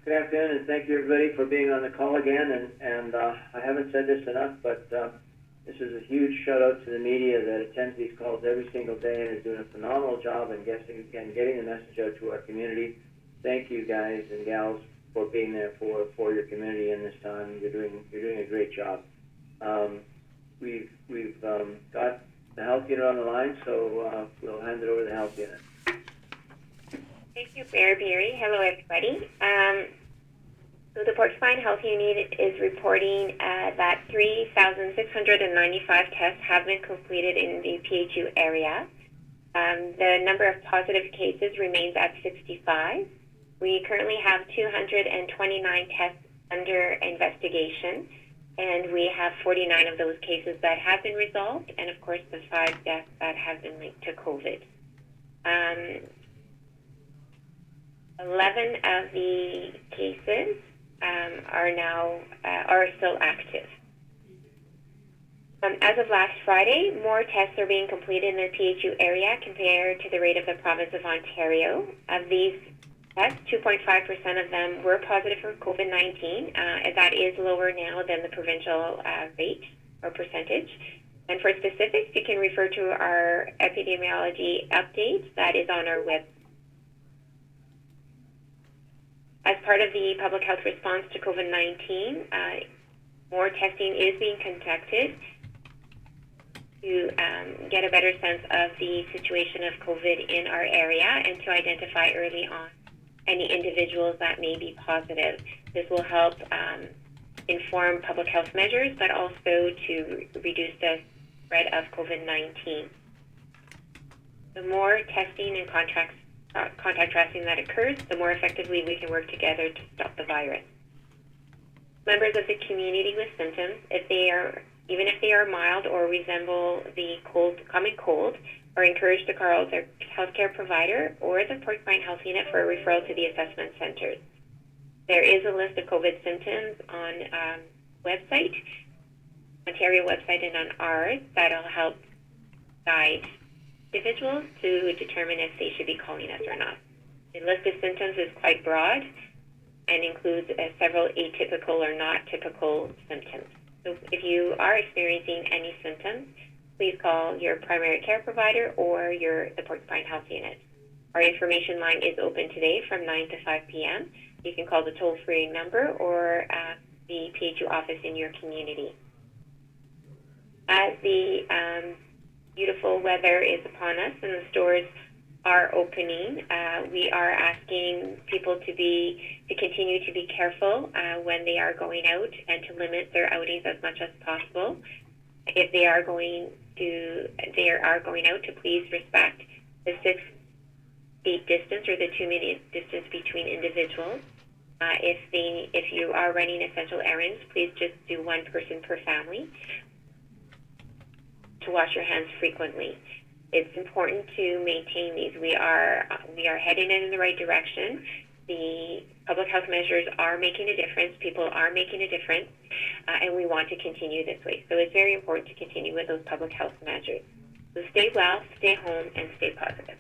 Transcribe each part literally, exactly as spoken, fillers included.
Good afternoon, and thank you everybody for being on the call again. And, and uh, I haven't said this enough, but uh, this is a huge shout out to the media that attends these calls every single day and is doing a phenomenal job in getting, and getting the message out to our community. Thank you guys and gals for being there for, for your community in this time. You're doing you're doing a great job. Um, we've we've um, got the health unit on the line, so uh, we'll hand it over to the health unit. Thank you, Mayor Beery. Hello, everybody. Um, so the Porcupine Health Unit is reporting uh, that three thousand six hundred ninety-five tests have been completed in the P H U area. Um, the number of positive cases remains at sixty-five. We currently have two hundred twenty-nine tests under investigation, and we have forty-nine of those cases that have been resolved, and of course the five deaths that have been linked to COVID. Um, eleven of the cases um, are now uh, are still active. Um, as of last Friday, more tests are being completed in the P H U area compared to the rate of the province of Ontario. Of these tests, two point five percent of them were positive for COVID nineteen, uh, and that is lower now than the provincial uh, rate or percentage. And for specifics, you can refer to our epidemiology update that is on our website. As part of the public health response to COVID nineteen, uh, more testing is being conducted to um, get a better sense of the situation of COVID in our area and to identify early on any individuals that may be positive. This will help um, inform public health measures, but also to re- reduce the spread of COVID nineteen. The more testing and contracts Uh, contact tracing that occurs, the more effectively we can work together to stop the virus. Members of the community with symptoms, if they are, even if they are mild or resemble the cold, common cold, are encouraged to call their healthcare provider or the Porcupine Health Unit for a referral to the assessment centers. There is a list of COVID symptoms on um, website, Ontario website, and on ours that'll help guide individuals to determine if they should be calling us or not. The list of symptoms is quite broad and includes uh, several atypical or not typical symptoms. So if you are experiencing any symptoms, please call your primary care provider or your the Porcupine Health Unit. Our information line is open today from nine to five p.m. You can call the toll-free number or uh, the P H U office in your community. As the um, beautiful weather is upon us and the stores are opening, uh, we are asking people to be to continue to be careful uh, when they are going out and to limit their outings as much as possible. If they are going to they are going out, to please respect the six feet distance or the two minute distance between individuals. Uh, if they if you are running essential errands, please just do one person per family. To wash your hands frequently. It's important to maintain these. We are uh, we are heading in the right direction. The public health measures are making a difference. People are making a difference, uh, and we want to continue this way. So it's very important to continue with those public health measures. So stay well, stay home, and stay positive.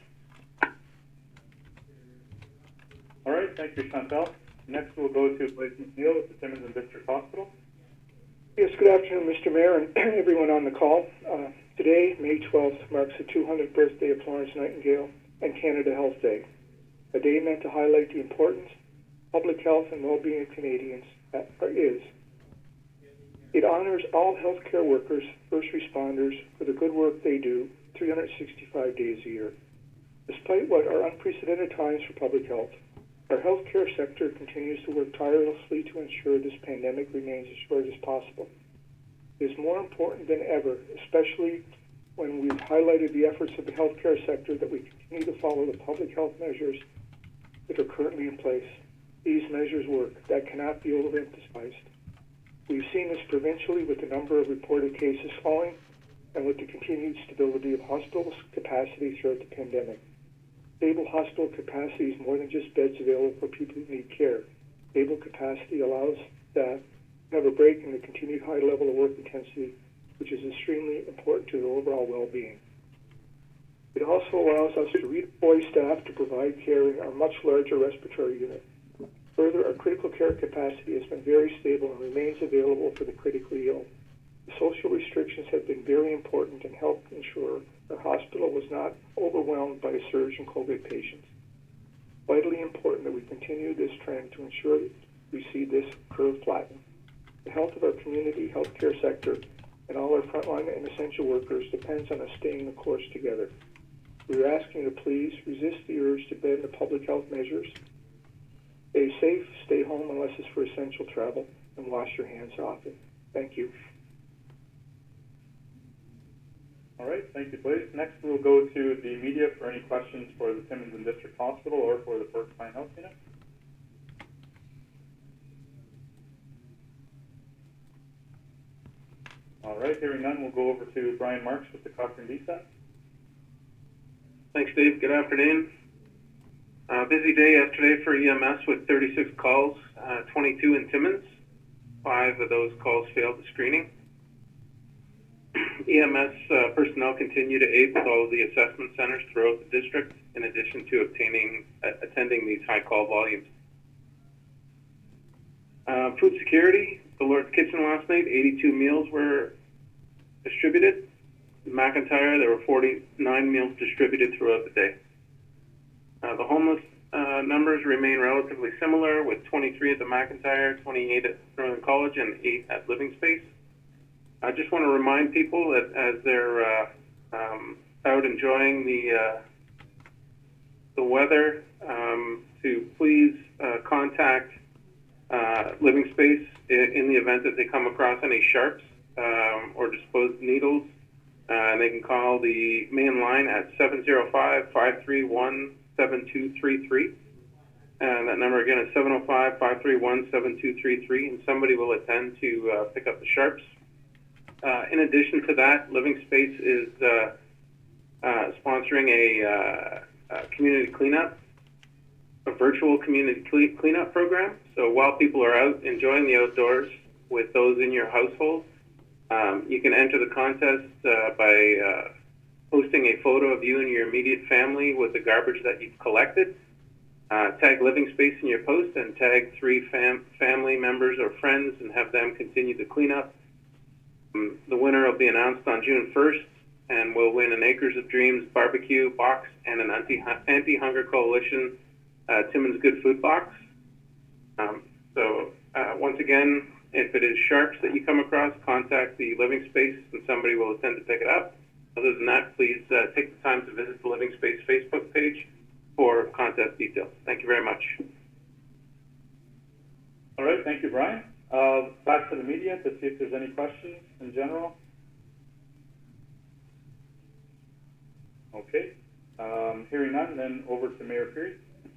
All right, thank you, Chantal. Next, we'll go to Blake McNeil at the Timmins and District Hospital. Yes, good afternoon, Mister Mayor and everyone on the call. Uh, today, May twelfth, marks the two hundredth birthday of Florence Nightingale and Canada Health Day, a day meant to highlight the importance of public health and well-being of Canadians that is. It honors all healthcare workers, first responders, for the good work they do three hundred sixty-five days a year. Despite what are unprecedented times for public health, our healthcare sector continues to work tirelessly to ensure this pandemic remains as short as possible. It is more important than ever, especially when we've highlighted the efforts of the healthcare sector, that we continue to follow the public health measures that are currently in place. These measures work. That cannot be overemphasized. We've seen this provincially with the number of reported cases falling and with the continued stability of hospitals' capacity throughout the pandemic. Stable hospital capacity is more than just beds available for people who need care. Stable capacity allows staff to have a break in the continued high level of work intensity, which is extremely important to their overall well-being. It also allows us to redeploy staff to provide care in our much larger respiratory unit. Further, our critical care capacity has been very stable and remains available for the critically ill. The social restrictions have been very important and helped ensure our hospital was not overwhelmed by a surge in COVID patients. Vitally important that we continue this trend to ensure that we see this curve flatten. The health of our community healthcare sector and all our frontline and essential workers depends on us staying the course together. We are asking you to please resist the urge to bend the public health measures. Stay safe, stay home unless it's for essential travel, and wash your hands often. Thank you. All right, thank you, Blaise. Next, we'll go to the media for any questions for the Timmins and District Hospital or for the Burke Pine Health Unit. All right, hearing none, we'll go over to Brian Marks with the Cochrane D SAT. Thanks, Dave. Good afternoon. Uh, busy day yesterday for E M S with thirty-six calls, uh, twenty-two in Timmins. Five of those calls failed the screening. E M S uh, personnel continue to aid with all of the assessment centers throughout the district, in addition to obtaining, uh, attending these high call volumes. Uh, food security, the Lord's Kitchen last night, eighty-two meals were distributed. In McIntyre, there were forty-nine meals distributed throughout the day. Uh, the homeless uh, numbers remain relatively similar, with twenty-three at the McIntyre, twenty-eight at Northern College, and eight at Living Space. I just want to remind people that as they're uh, um, out enjoying the uh, the weather, um, to please uh, contact uh, Living Space in, in the event that they come across any sharps um, or disposed needles. Uh, and they can call the main line at seven zero five, five three one, seven two three three. And that number again is seven zero five, five three one, seven two three three, and somebody will attend to uh, pick up the sharps. Uh, in addition to that, Living Space is uh, uh, sponsoring a, uh, a community cleanup, a virtual community cle- cleanup program. So while people are out enjoying the outdoors with those in your household, um, you can enter the contest uh, by uh, posting a photo of you and your immediate family with the garbage that you've collected. Uh, tag Living Space in your post and tag three fam- family members or friends and have them continue the cleanup. Um, the winner will be announced on June first and will win an Acres of Dreams barbecue box and an anti- anti-hunger coalition uh, Timmins Good Food box. Um, so uh, once again, if it is sharps that you come across, contact the Living Space and somebody will attend to pick it up. Other than that, please uh, take the time to visit the Living Space Facebook page for contest details. Thank you very much. All right, thank you, Brian. Uh, back to the media to see if there's any questions in general. Okay, um, hearing none, then over to Mayor Peary.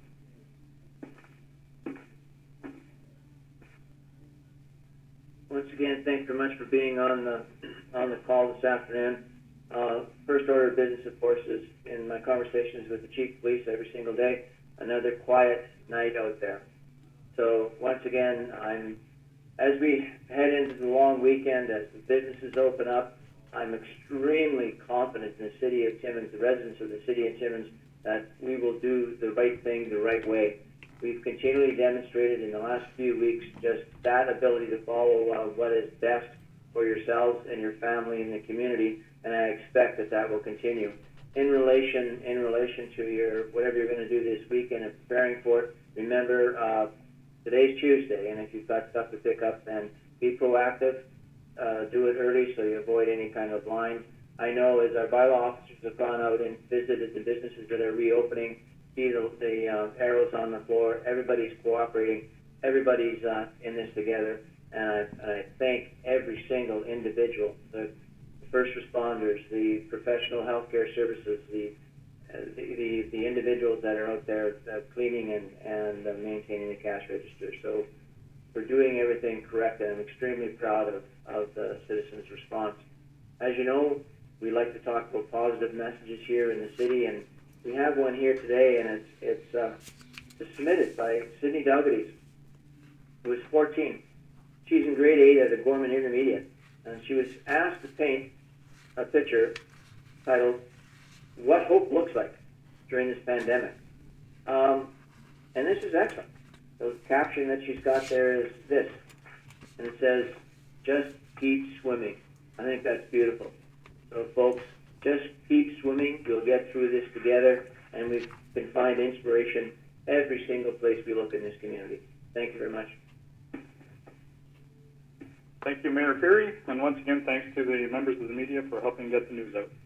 Once again, thanks very much for being on the on the call this afternoon. Uh, first order of business, of course, is in my conversations with the chief of police every single day, another quiet night out there. So once again, I'm as we head into the long weekend, as the businesses open up, I'm extremely confident in the city of Timmins, the residents of the city of Timmins, that we will do the right thing the right way. We've continually demonstrated in the last few weeks just that ability to follow uh, what is best for yourselves and your family and the community, and I expect that that will continue. In relation, in relation to your whatever you're going to do this weekend and preparing for it, remember uh, today's Tuesday, and if you've got stuff to pick up, then be proactive. Uh, do it early so you avoid any kind of line. I know as our bylaw officers have gone out and visited the businesses that are reopening, see the, the uh, arrows on the floor, everybody's cooperating, everybody's uh, in this together, and I, and I thank every single individual, the first responders, the professional healthcare services, the uh, the, the, the individuals that are out there uh, cleaning and, and uh, maintaining the cash register. So we're doing everything correct, and I'm extremely proud of, of the citizens' response. As you know, we like to talk about positive messages here in the city, and we have one here today, and it's it's, uh, it's submitted by Sydney Dalgades, who is fourteen. She's in grade eight at the Gorman Intermediate, and she was asked to paint a picture titled "What Hope Looks Like During This Pandemic." Um, and this is excellent. The caption that she's got there is this, and it says, "Just keep swimming." I think that's beautiful. So folks, just keep swimming. We'll get through this together, and we can find inspiration every single place we look in this community. Thank you very much. Thank you, Mayor Perry, and once again, thanks to the members of the media for helping get the news out.